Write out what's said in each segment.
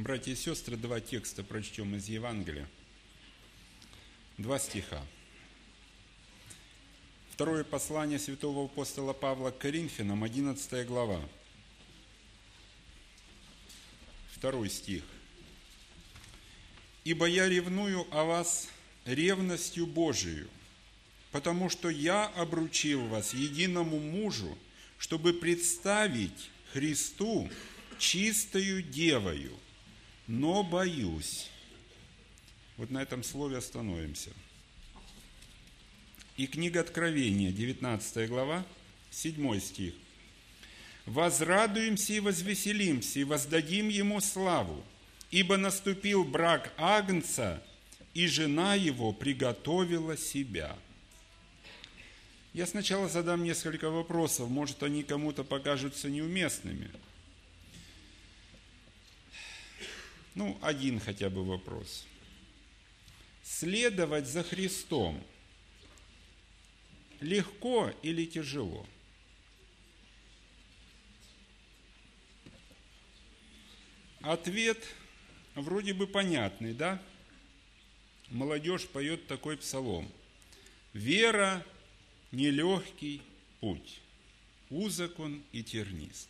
Братья и сестры, два текста прочтем из Евангелия. 2 стиха. Второе послание святого апостола Павла к Коринфянам, 11 глава. 2 стих. «Ибо я ревную о вас ревностью Божию, потому что я обручил вас единому мужу, чтобы представить Христу чистою девою, но боюсь». Вот на этом слове остановимся. И книга Откровения, 19 глава, 7 стих. «Возрадуемся и возвеселимся, и воздадим Ему славу, ибо наступил брак Агнца, и жена его приготовила себя». Я сначала задам несколько вопросов, может, они кому-то покажутся неуместными. Один хотя бы вопрос. Следовать за Христом легко или тяжело? Ответ вроде бы понятный, да? Молодежь поет такой псалом. «Вера – нелегкий путь, узок он и тернист».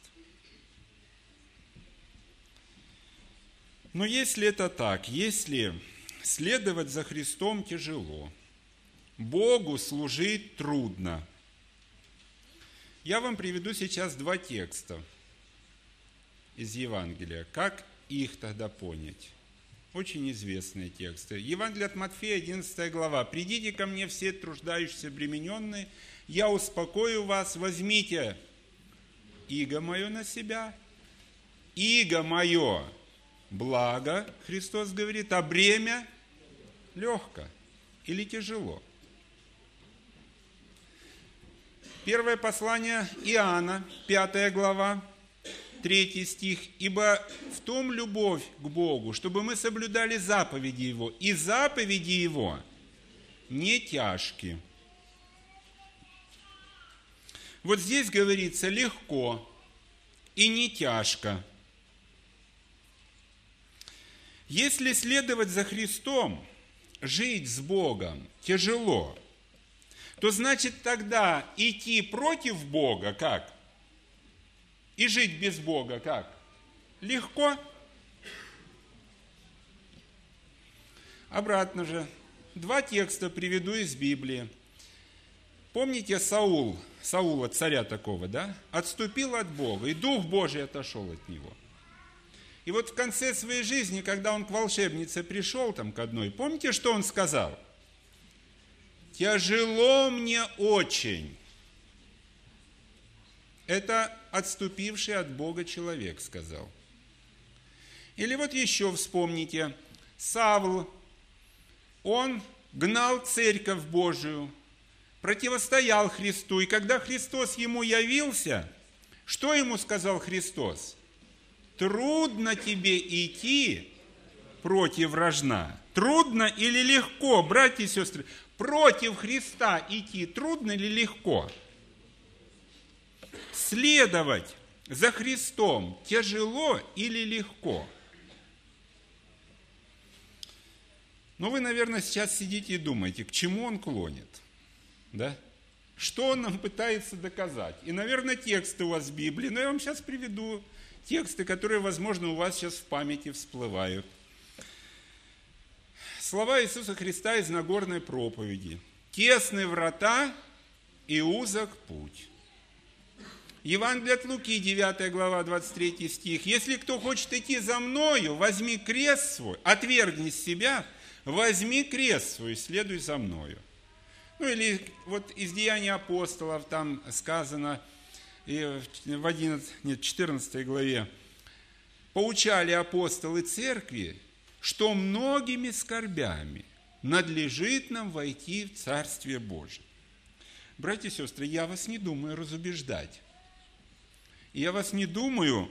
Но если это так, если следовать за Христом тяжело, Богу служить трудно, я вам приведу сейчас два текста из Евангелия. Как их тогда понять? Очень известные тексты. Евангелие от Матфея, 11 глава. «Придите ко мне все труждающиеся, обремененные, я успокою вас, возьмите иго мое на себя, иго мое благо», Христос говорит, «а бремя легко или тяжело». Первое послание Иоанна, 5 глава, 3 стих. «Ибо в том любовь к Богу, чтобы мы соблюдали заповеди Его, и заповеди Его не тяжки». Вот здесь говорится легко и не тяжко. Если следовать за Христом, жить с Богом тяжело, то значит тогда идти против Бога как? И жить без Бога как? Легко. Обратно же. Два текста приведу из Библии. Помните Саула, царя такого, да? Отступил от Бога, и Дух Божий отошел от него. И вот в конце своей жизни, когда он к волшебнице пришел там к одной, помните, что он сказал? «Тяжело мне очень». Это отступивший от Бога человек сказал. Или вот еще вспомните, Савл, он гнал церковь Божию, противостоял Христу, и когда Христос ему явился, что ему сказал Христос? Трудно тебе идти против вражна. Трудно или легко, братья и сестры? Против Христа идти трудно или легко? Следовать за Христом тяжело или легко? Вы, наверное, сейчас сидите и думаете, к чему он клонит, да? Что он нам пытается доказать? И, наверное, тексты у вас в Библии, но я вам сейчас приведу тексты, которые, возможно, у вас сейчас в памяти всплывают. Слова Иисуса Христа из Нагорной проповеди. «Тесны врата и узок путь». Евангелие от Луки, 9 глава, 23 стих. «Если кто хочет идти за мною, возьми крест свой, отвергни себя, возьми крест свой и следуй за мною». Или вот из Деяний апостолов там сказано, и в 14 главе, «Поучали апостолы церкви, что многими скорбями надлежит нам войти в Царствие Божие». Братья и сестры, я вас не думаю разубеждать. Я вас не думаю,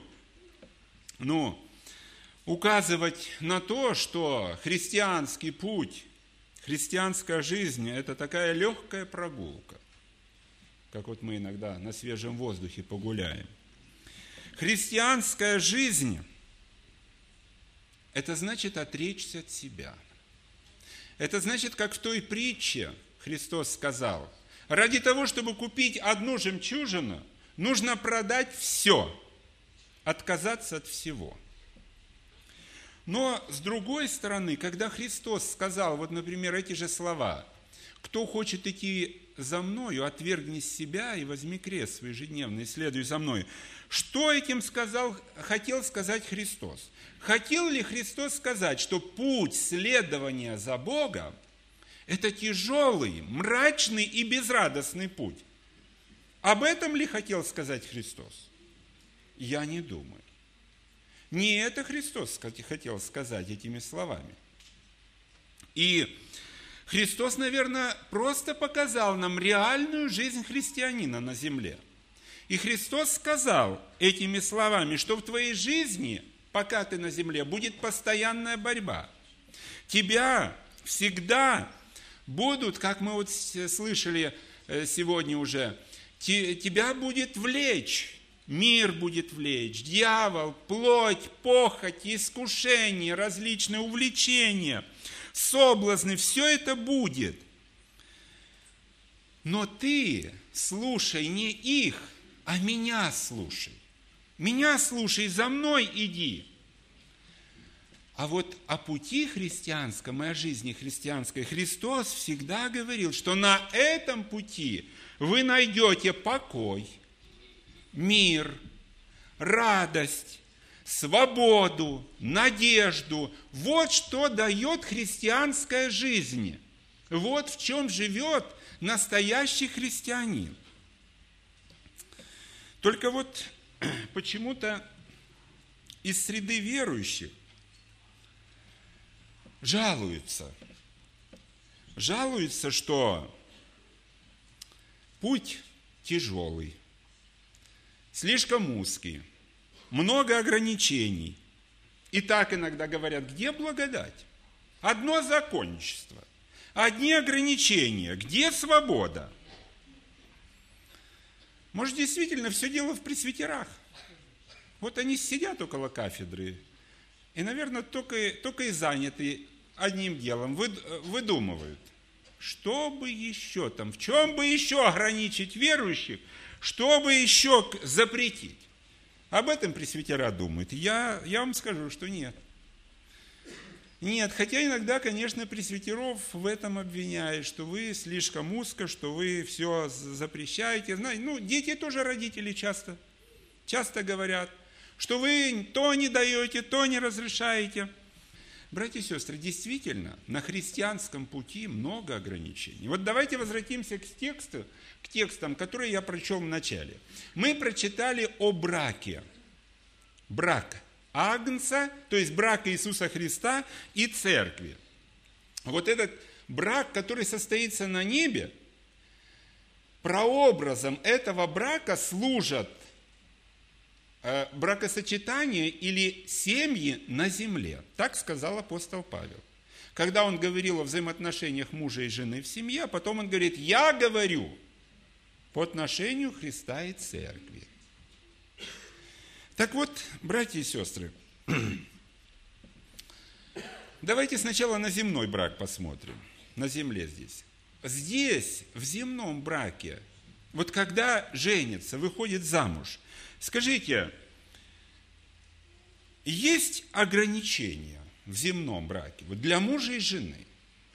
указывать на то, что христианский путь, христианская жизнь – это такая легкая прогулка, как вот мы иногда на свежем воздухе погуляем. Христианская жизнь это значит отречься от себя. Это значит, как в той притче Христос сказал, ради того, чтобы купить одну жемчужину, нужно продать все, отказаться от всего. Но, с другой стороны, когда Христос сказал, вот, например, эти же слова, «Кто хочет идти за мною, отвергни себя и возьми крест свой ежедневный, и следуй за мною». Что этим хотел сказать Христос? Хотел ли Христос сказать, что путь следования за Богом – это тяжелый, мрачный и безрадостный путь? Об этом ли хотел сказать Христос? Я не думаю. Не это Христос хотел сказать этими словами. И Христос, наверное, просто показал нам реальную жизнь христианина на земле. И Христос сказал этими словами, что в твоей жизни, пока ты на земле, будет постоянная борьба. Тебя всегда будут, как мы вот слышали сегодня уже, тебя будет влечь. Мир будет влечь, дьявол, плоть, похоть, искушения, различные увлечения, соблазны, все это будет. Но ты слушай не их, а меня слушай. Меня слушай, за мной иди. А вот о пути христианском и о жизни христианской Христос всегда говорил, что на этом пути вы найдете покой, мир, радость, свободу, надежду. Вот что дает христианская жизнь. Вот в чем живет настоящий христианин. Только вот почему-то из среды верующих жалуются, что путь тяжелый, слишком узкий, много ограничений. И так иногда говорят, где благодать? Одно законничество, одни ограничения, где свобода? Может, действительно, все дело в пресвитерах. Вот они сидят около кафедры и, наверное, только и заняты одним делом, выдумывают, что бы еще там, в чем бы еще ограничить верующих, что бы еще запретить. Об этом пресвитера думают. Я вам скажу, что нет. Нет, хотя иногда, конечно, пресвитеров в этом обвиняют, что вы слишком узко, что вы все запрещаете. Знаете, дети тоже родители часто говорят, что вы то не даете, то не разрешаете. Братья и сестры, действительно, на христианском пути много ограничений. Вот давайте возвратимся к текстам, которые я прочел в начале. Мы прочитали о браке. Брак Агнца, то есть брак Иисуса Христа и церкви. Вот этот брак, который состоится на небе, прообразом этого брака служат бракосочетание или семьи на земле. Так сказал апостол Павел. Когда он говорил о взаимоотношениях мужа и жены в семье, а потом он говорит, я говорю по отношению Христа и церкви. Так вот, братья и сестры, давайте сначала на земной брак посмотрим, на земле здесь. Здесь, в земном браке, вот когда женится, выходит замуж, скажите, есть ограничения в земном браке вот для мужа и жены?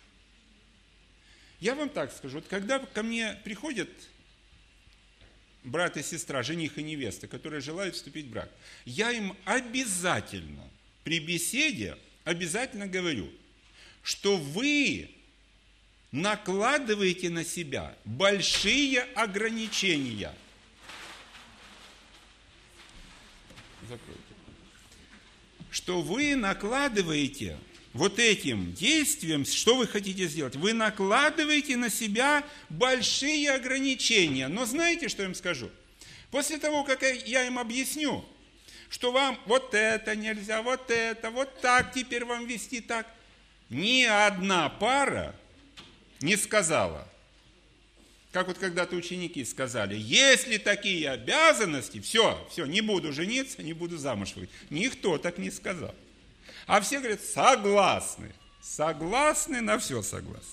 Я вам так скажу, вот когда ко мне приходят брат и сестра, жених и невеста, которые желают вступить в брак, я им обязательно при беседе говорю, что вы накладываете на себя большие ограничения. Закройте. Что вы накладываете вот этим действием, что вы хотите сделать? Вы накладываете на себя большие ограничения. Но знаете, что я им скажу? После того, как я им объясню, что вам вот это нельзя, вот это, вот так теперь вам вести так, ни одна пара не сказала, как вот когда-то ученики сказали, если такие обязанности, все, не буду жениться, не буду замуж выйти. Никто так не сказал. А все говорят, согласны. Согласны, на все согласны.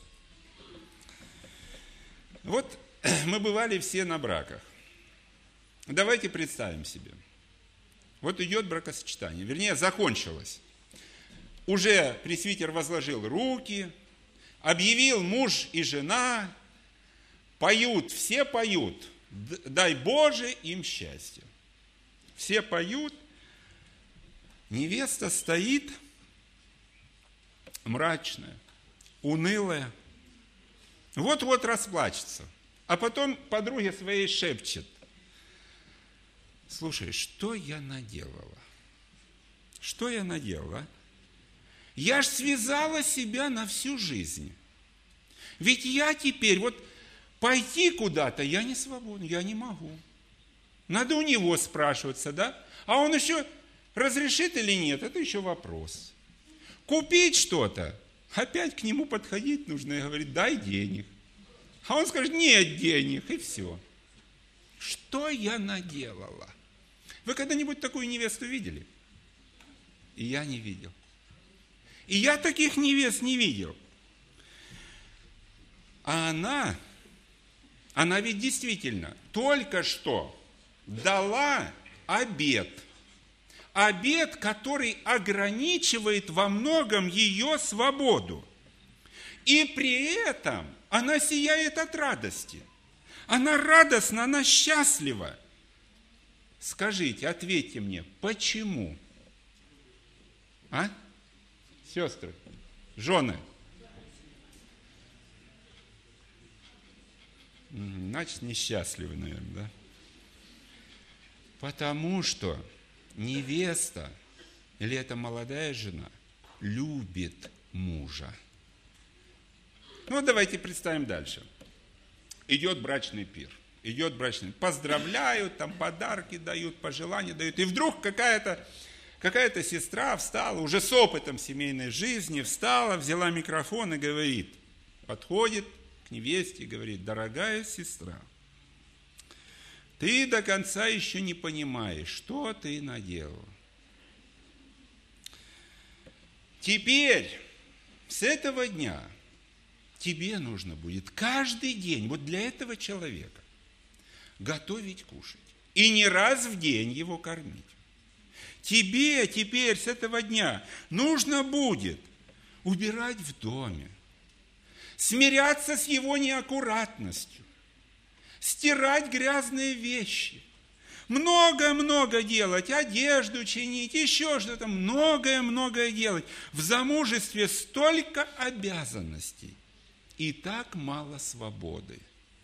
Вот мы бывали все на браках. Давайте представим себе. Вот идет бракосочетание, вернее, закончилось. Уже пресвитер возложил руки, объявил муж и жена, поют, все поют. Дай Боже им счастье. Все поют. Невеста стоит мрачная, унылая. Вот-вот расплачется. А потом подруге своей шепчет. Слушай, что я наделала? Что я наделала? Я ж связала себя на всю жизнь. Ведь я теперь, вот пойти куда-то я не свободна, я не могу. Надо у него спрашиваться, да? А он еще разрешит или нет, это еще вопрос. Купить что-то, опять к нему подходить нужно и говорить, дай денег. А он скажет, нет денег, и все. Что я наделала? Вы когда-нибудь такую невесту видели? И я не видел. И я таких невест не видел. А она ведь действительно только что дала обет. Обет, который ограничивает во многом ее свободу. И при этом она сияет от радости. Она радостна, она счастлива. Скажите, ответьте мне, почему? А? Сестры, жены. Значит, несчастливы, наверное, да? Потому что невеста, или эта молодая жена, любит мужа. Ну, давайте представим дальше. Идет брачный пир. Поздравляют, там подарки дают, пожелания дают. И вдруг какая-то сестра встала, уже с опытом семейной жизни, встала, взяла микрофон и говорит, подходит к невесте и говорит, дорогая сестра, ты до конца еще не понимаешь, что ты наделала. Теперь, с этого дня, тебе нужно будет каждый день, вот для этого человека, готовить кушать. И не раз в день его кормить. Тебе теперь с этого дня нужно будет убирать в доме, смиряться с его неаккуратностью, стирать грязные вещи, много-много делать, одежду чинить, еще что-то, многое-многое делать. В замужестве столько обязанностей и так мало свободы.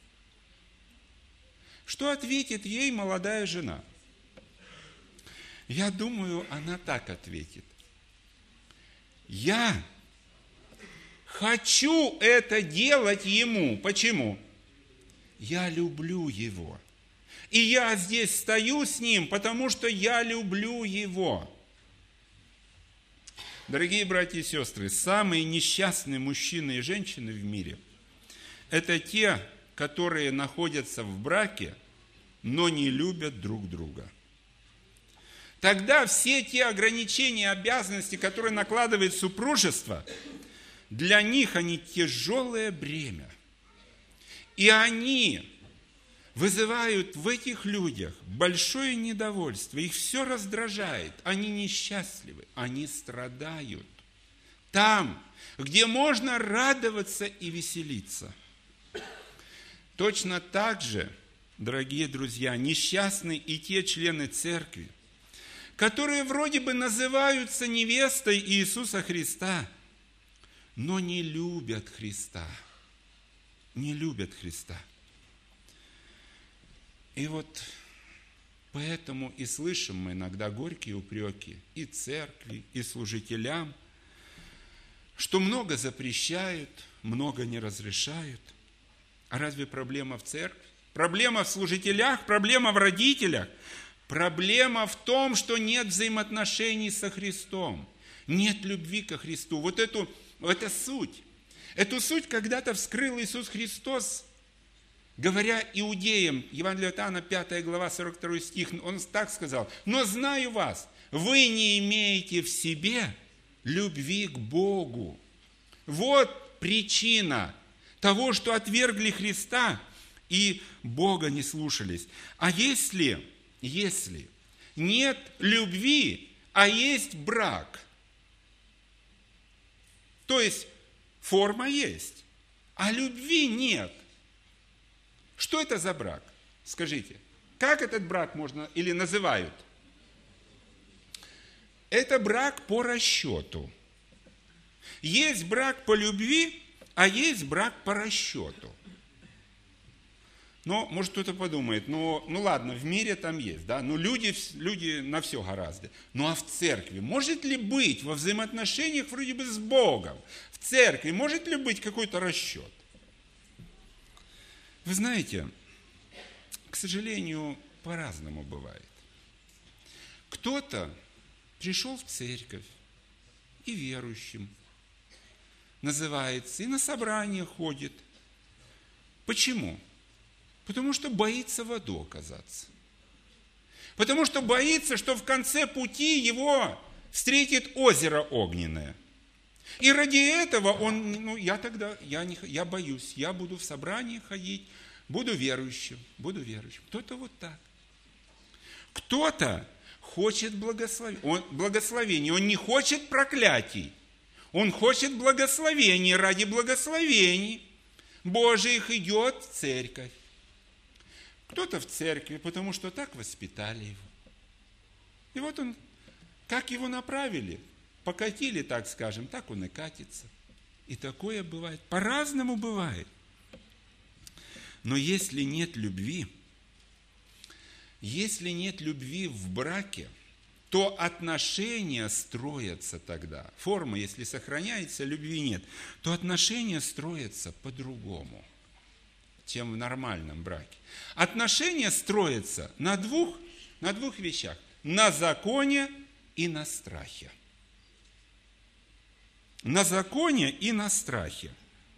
Что ответит ей молодая жена? Я думаю, она так ответит. Я хочу это делать ему. Почему? Я люблю его. И я здесь стою с ним, потому что я люблю его. Дорогие братья и сестры, самые несчастные мужчины и женщины в мире – это те, которые находятся в браке, но не любят друг друга. Тогда все те ограничения и обязанности, которые накладывает супружество, для них они тяжелое бремя. И они вызывают в этих людях большое недовольство. Их все раздражает. Они несчастливы, они страдают. Там, где можно радоваться и веселиться. Точно так же, дорогие друзья, несчастны и те члены церкви, которые вроде бы называются невестой Иисуса Христа, но не любят Христа. Не любят Христа. И вот поэтому и слышим мы иногда горькие упреки и церкви, и служителям, что много запрещают, много не разрешают. А разве проблема в церкви? Проблема в служителях, проблема в родителях. Проблема в том, что нет взаимоотношений со Христом. Нет любви ко Христу. Вот это суть. Эту суть когда-то вскрыл Иисус Христос, говоря иудеям, Евангелие от Иоанна, 5 глава, 42 стих, Он так сказал, «Но знаю вас, вы не имеете в себе любви к Богу. Вот причина того, что отвергли Христа и Бога не слушались. А если нет любви, а есть брак, то есть форма есть, а любви нет, что это за брак? Скажите, как этот брак можно или называют? Это брак по расчету. Есть брак по любви, а есть брак по расчету. Но, может, кто-то подумает, ну ладно, в мире там есть, да, но люди на все гораздо. Ну а в церкви может ли быть во взаимоотношениях вроде бы с Богом? В церкви может ли быть какой-то расчет? Вы знаете, к сожалению, по-разному бывает. Кто-то пришел в церковь и верующим называется, и на собрание ходит. Почему? Потому что боится в аду оказаться. Потому что боится, что в конце пути его встретит озеро огненное. И ради этого он, я боюсь, я буду в собрании ходить, буду верующим. Кто-то вот так. Кто-то хочет благословения, он не хочет проклятий. Он хочет благословений, ради благословений Божиих идет в церковь. Кто-то в церкви, потому что так воспитали его. И вот он, как его направили, покатили, так скажем, так он и катится. И такое бывает. По-разному бывает. Но если нет любви в браке, то отношения строятся тогда. Форма, если сохраняется, любви нет, то отношения строятся по-другому, чем в нормальном браке. Отношения строятся на двух вещах. На законе и на страхе. На законе и на страхе.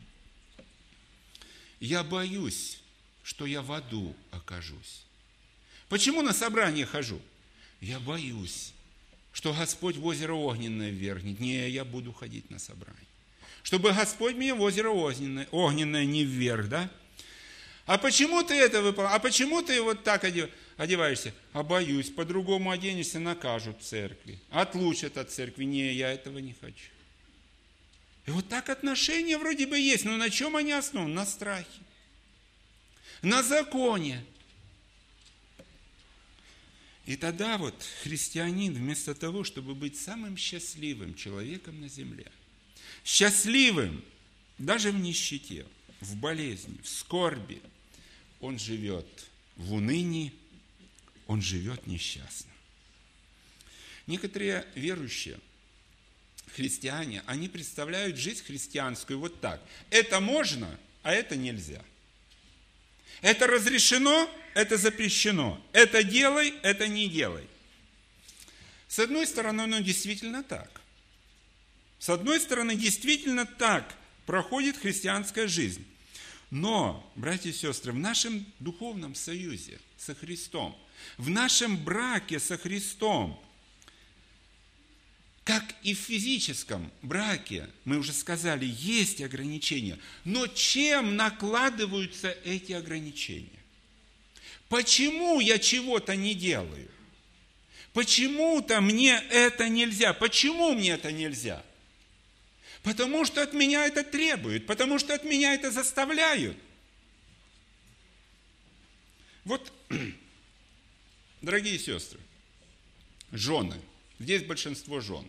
Я боюсь, что я в аду окажусь. Почему на собрание хожу? Я боюсь, что Господь в озеро огненное ввергнет. Не, я буду ходить на собрание. Чтобы Господь меня в озеро огненное не вверг, да? А почему ты это выполняешь? А почему ты вот так одеваешься? А боюсь, по-другому оденешься, накажут в церкви. Отлучат от церкви. Не, я этого не хочу. И вот так отношения вроде бы есть, но на чем они основаны? На страхе. На законе. И тогда вот христианин вместо того, чтобы быть самым счастливым человеком на земле, счастливым даже в нищете, в болезни, в скорби, он живет в унынии, он живет несчастно. Некоторые верующие, христиане, они представляют жизнь христианскую вот так. Это можно, а это нельзя. Это разрешено, это запрещено. Это делай, это не делай. С одной стороны, оно действительно так. С одной стороны, действительно так проходит христианская жизнь. Но, братья и сестры, в нашем духовном союзе со Христом, в нашем браке со Христом, как и в физическом браке, мы уже сказали, есть ограничения. Но чем накладываются эти ограничения? Почему я чего-то не делаю? Почему-то мне это нельзя. Почему мне это нельзя? Потому что от меня это требуют, потому что от меня это заставляют. Вот, дорогие сестры, жены, здесь большинство жен.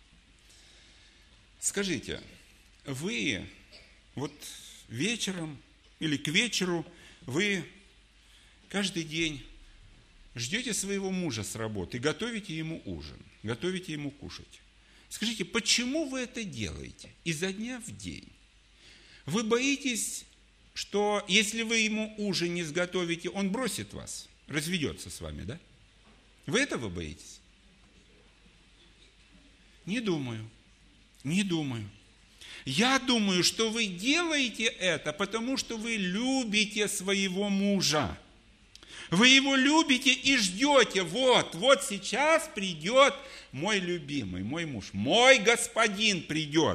Скажите, вы вот вечером или к вечеру вы каждый день ждете своего мужа с работы, готовите ему ужин, готовите ему кушать. Скажите, почему вы это делаете изо дня в день? Вы боитесь, что если вы ему ужин не сготовите, он бросит вас, разведется с вами, да? Вы этого боитесь? Не думаю. Я думаю, что вы делаете это, потому что вы любите своего мужа. Вы его любите и ждете. Вот сейчас придет мой любимый, мой муж, мой господин придет.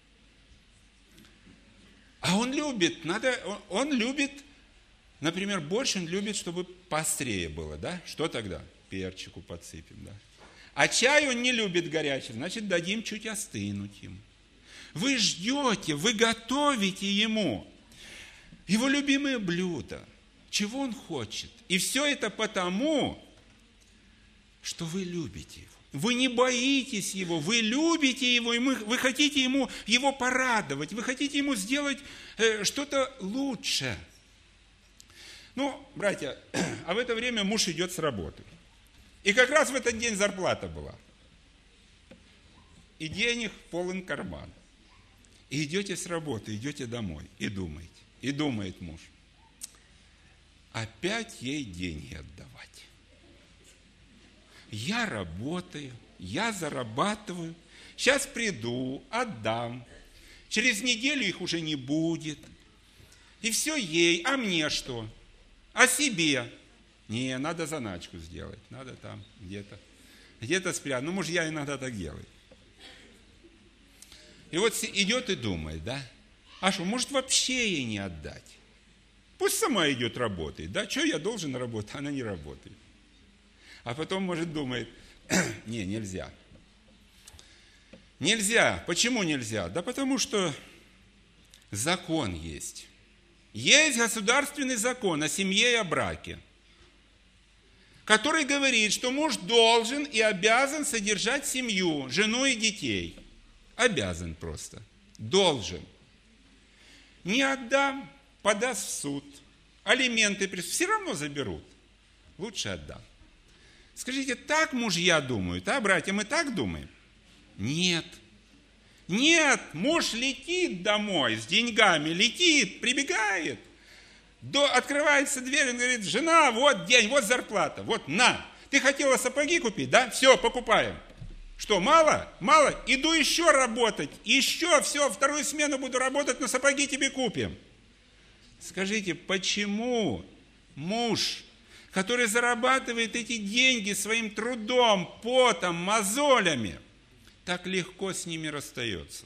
А он любит, он любит, например, больше он любит, чтобы поострее было, да? Что тогда? Перчику подсыпем, да? А чай он не любит горячий, значит, дадим чуть остынуть ему. Вы ждете, вы готовите ему его любимое блюдо, чего он хочет. И все это потому, что вы любите его. Вы не боитесь его, вы любите его, и вы хотите его порадовать, вы хотите ему сделать что-то лучше. Ну, братья, а в это время муж идет с работы. И как раз в этот день зарплата была. И денег полон карман. И идете с работы, идете домой, и думаете. И думает муж, опять ей деньги отдавать. Я работаю, я зарабатываю, сейчас приду, отдам. Через неделю их уже не будет. И все ей, а мне что? А себе? Не, надо заначку сделать, надо там где-то спрятать. Ну, мужья иногда так делают. И вот идет и думает, да? А что, может вообще ей не отдать? Пусть сама идет работает, да? Что я должен работать? Она не работает. А потом, может, думает, не, нельзя. Нельзя. Почему нельзя? Да потому что закон есть. Есть государственный закон о семье и о браке, который говорит, что муж должен и обязан содержать семью, жену и детей. Обязан просто. Должен. Не отдам, подаст в суд. Алименты все равно заберут. Лучше отдам. Скажите, так мужья думают, а, братья, мы так думаем? Нет. Нет, муж летит домой с деньгами, летит, прибегает. Открывается дверь, он говорит, жена, вот день, вот зарплата, вот на. Ты хотела сапоги купить, да? Все, покупаем. Что, мало? Мало? Иду еще работать. Еще, все, вторую смену буду работать, но сапоги тебе купим. Скажите, почему муж, который зарабатывает эти деньги своим трудом, потом, мозолями, так легко с ними расстается?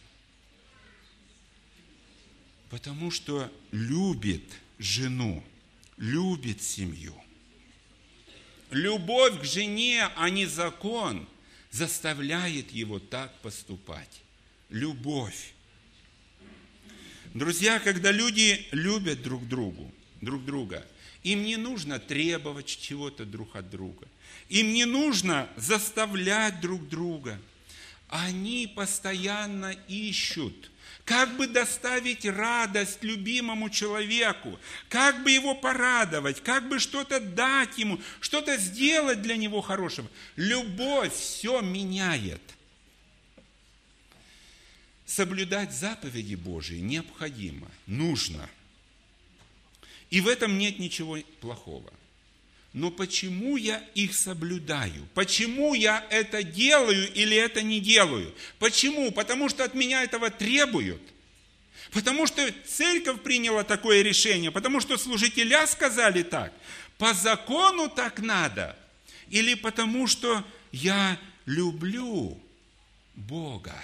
Потому что любит жену, любит семью. Любовь к жене, а не закон, заставляет его так поступать. Любовь. Друзья, когда люди любят друг друга, им не нужно требовать чего-то друг от друга. Им не нужно заставлять друг друга. Они постоянно ищут, как бы доставить радость любимому человеку, как бы его порадовать, как бы что-то дать ему, что-то сделать для него хорошего. Любовь все меняет. Соблюдать заповеди Божии необходимо, нужно. И в этом нет ничего плохого. Но почему я их соблюдаю? Почему я это делаю или это не делаю? Почему? Потому что от меня этого требуют. Потому что церковь приняла такое решение. Потому что служителя сказали так. По закону так надо. Или потому что я люблю Бога.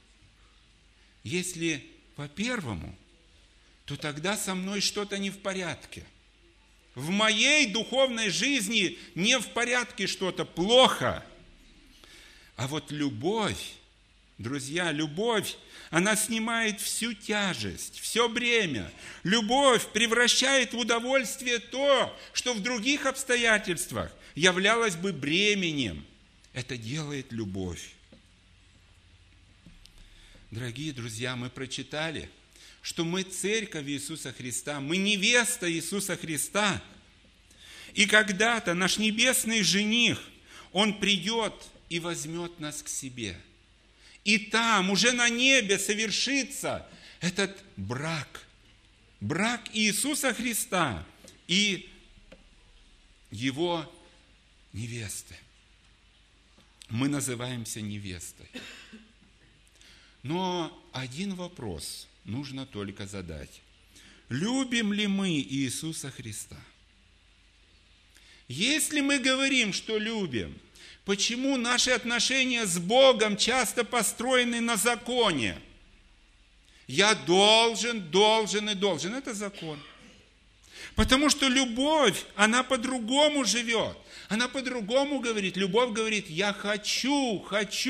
Если по первому, то тогда со мной что-то не в порядке. В моей духовной жизни не в порядке что-то, плохо. А вот любовь, друзья, любовь, она снимает всю тяжесть, все бремя. Любовь превращает в удовольствие то, что в других обстоятельствах являлось бы бременем. Это делает любовь. Дорогие друзья, мы прочитали, что мы церковь Иисуса Христа, мы невеста Иисуса Христа. И когда-то наш небесный жених, он придет и возьмет нас к себе. И там, уже на небе, совершится этот брак. Брак Иисуса Христа и его невесты. Мы называемся невестой. Но один вопрос нужно только задать. Любим ли мы Иисуса Христа? Если мы говорим, что любим, почему наши отношения с Богом часто построены на законе? Я должен. Это закон. Потому что любовь, она по-другому живет. Она по-другому говорит. Любовь говорит, я хочу.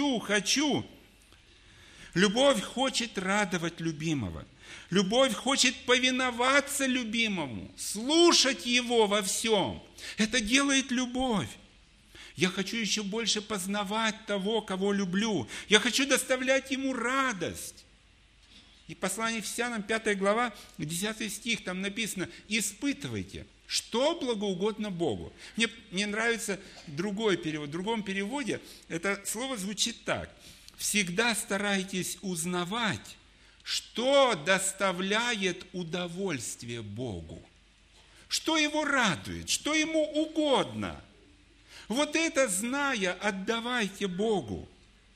Любовь хочет радовать любимого. Любовь хочет повиноваться любимому, слушать его во всем. Это делает любовь. Я хочу еще больше познавать того, кого люблю. Я хочу доставлять ему радость. И послание Ефесянам, 5 глава, 10 стих, там написано, испытывайте, что благоугодно Богу. Мне нравится другой перевод. В другом переводе это слово звучит так. Всегда старайтесь узнавать, что доставляет удовольствие Богу. Что его радует, что ему угодно. Вот это, зная, отдавайте Богу.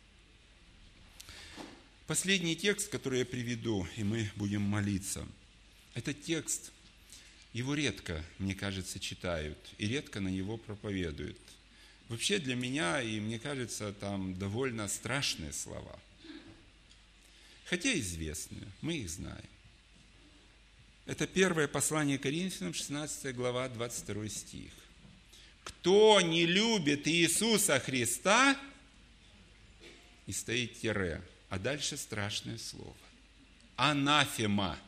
Последний текст, который я приведу, и мы будем молиться. Этот текст, его редко, мне кажется, читают, и редко на него проповедуют. Вообще для меня, и мне кажется, там довольно страшные слова. Хотя известные, мы их знаем. Это первое послание Коринфянам, 16 глава, 22 стих. Кто не любит Иисуса Христа, и стоит тире, а дальше страшное слово. Анафема.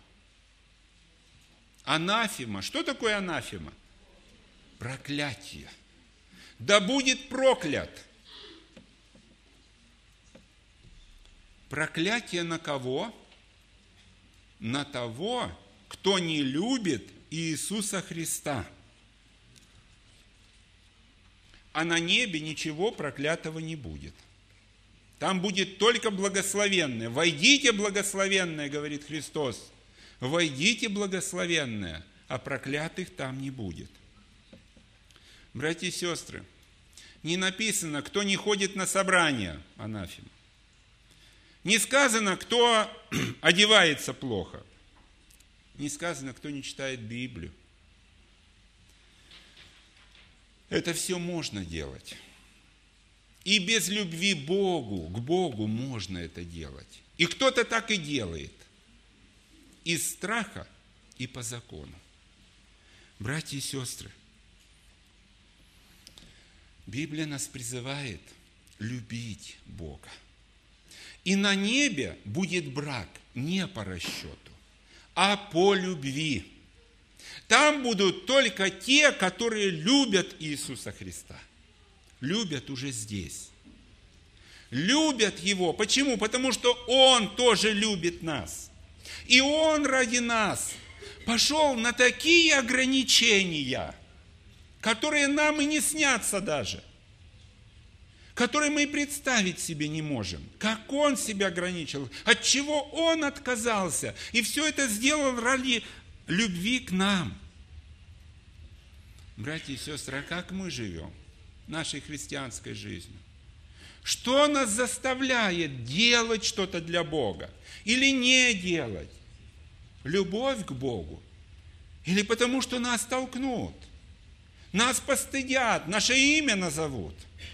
Анафема. Что такое анафема? Проклятие. Да будет проклят. Проклятие на кого? На того, кто не любит Иисуса Христа. А на небе ничего проклятого не будет. Там будет только благословенное. Войдите, благословенное, говорит Христос. Войдите, благословенное, а проклятых там не будет. Братья и сестры, не написано, кто не ходит на собрания, анафема. Не сказано, кто одевается плохо. Не сказано, кто не читает Библию. Это все можно делать. И без любви к Богу можно это делать. И кто-то так и делает. Из страха и по закону. Братья и сестры, Библия нас призывает любить Бога. И на небе будет брак не по расчету, а по любви. Там будут только те, которые любят Иисуса Христа. Любят уже здесь. Любят Его. Почему? Потому что Он тоже любит нас. И Он ради нас пошел на такие ограничения, которые нам и не снятся даже, которые мы и представить себе не можем. Как Он себя ограничил, от чего Он отказался. И все это сделал ради любви к нам. Братья и сестры, а как мы живем нашей христианской жизнью? Что нас заставляет делать что-то для Бога или не делать? Любовь к Богу? Или потому, что нас толкнут? Нас постыдят, наше имя назовут.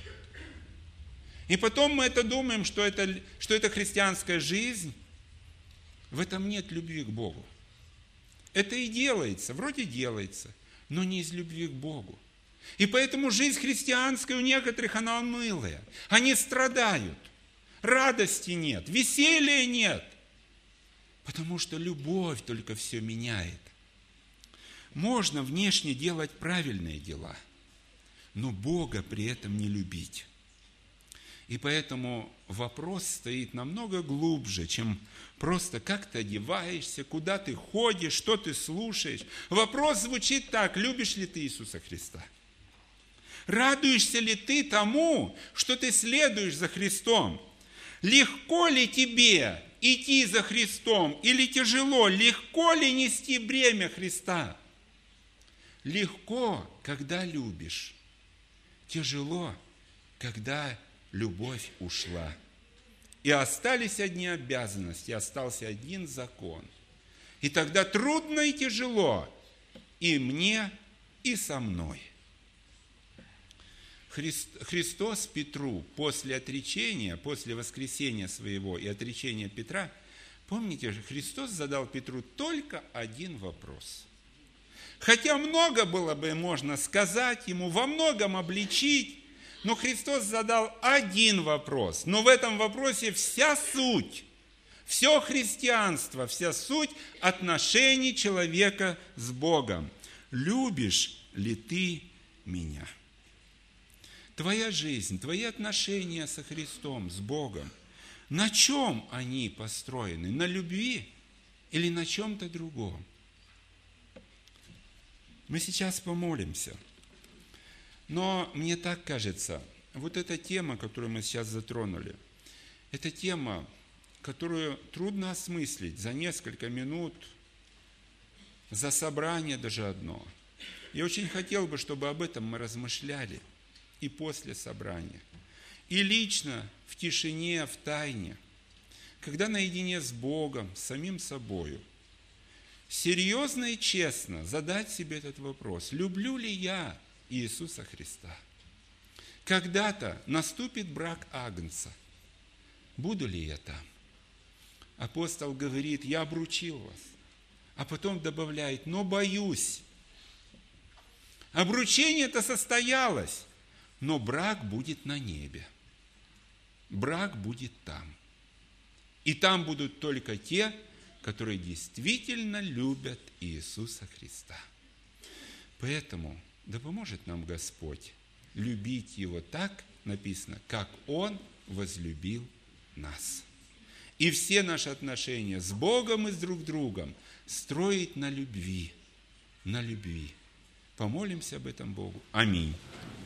И потом мы это думаем, что это христианская жизнь. В этом нет любви к Богу. Это и делается, вроде делается, но не из любви к Богу. И поэтому жизнь христианская у некоторых, она унылая. Они страдают. Радости нет, веселья нет. Потому что любовь только все меняет. Можно внешне делать правильные дела, но Бога при этом не любить. И поэтому вопрос стоит намного глубже, чем просто как ты одеваешься, куда ты ходишь, что ты слушаешь. Вопрос звучит так: любишь ли ты Иисуса Христа? Радуешься ли ты тому, что ты следуешь за Христом? Легко ли тебе идти за Христом или тяжело? Легко ли нести бремя Христа? Легко, когда любишь. Тяжело, когда любовь ушла. И остались одни обязанности, остался один закон. И тогда трудно и тяжело и мне, и со мной. Христос Петру после отречения, после воскресения своего и отречения Петра, помните же, Христос задал Петру только один вопрос. Хотя много было бы можно сказать ему, во многом обличить, но Христос задал один вопрос. Но в этом вопросе вся суть, все христианство, вся суть отношений человека с Богом. Любишь ли ты меня? Твоя жизнь, твои отношения со Христом, с Богом, на чем они построены? На любви или на чем-то другом? Мы сейчас помолимся. Но мне так кажется, вот эта тема, которую мы сейчас затронули, это тема, которую трудно осмыслить за несколько минут, за собрание даже одно. Я очень хотел бы, чтобы об этом мы размышляли и после собрания. И лично, в тишине, в тайне, когда наедине с Богом, с самим собою, серьезно и честно задать себе этот вопрос. Люблю ли я Иисуса Христа? Когда-то наступит брак Агнца. Буду ли я там? Апостол говорит, я обручил вас. А потом добавляет, но боюсь. Обручение-то состоялось, но брак будет на небе. Брак будет там. И там будут только те, которые действительно любят Иисуса Христа. Поэтому да поможет нам Господь любить Его так, написано, как Он возлюбил нас. И все наши отношения с Богом и с друг другом строить на любви. На любви. Помолимся об этом Богу. Аминь.